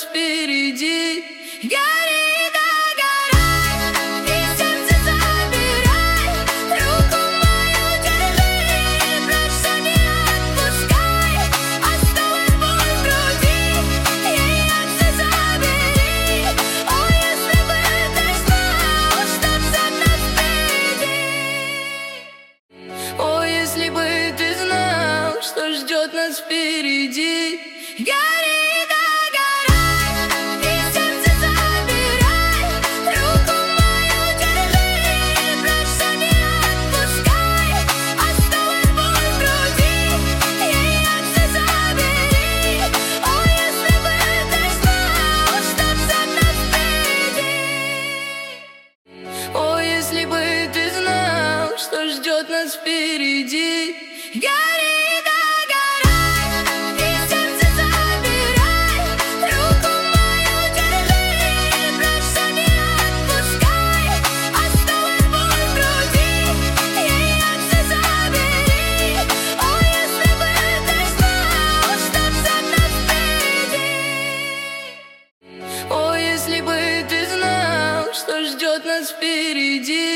нас впереди. Гори, догорай, и сердце забирай, руку мою держи, прощай, не отпускай. Осталась боль в груди, ее все забери. О, если бы ты знал, что ждет нас впереди. О, если бы ты знал, что ждет нас впереди. Гори, догорай, и сердце забирай, руку мою держи, прощай, не отпускай. Осталась боль в груди, ее все забери. О, если бы ты знал, что ждет нас впереди. О, если бы ты знал, что ждет нас впереди. Гори, догорай, и сердце забирай, руку мою держи, прощай, не отпускай. Осталась боль в груди, ее все забери. О, если бы ты знал, что ждет нас впереди. О, если бы ты знал, что ждет нас впереди.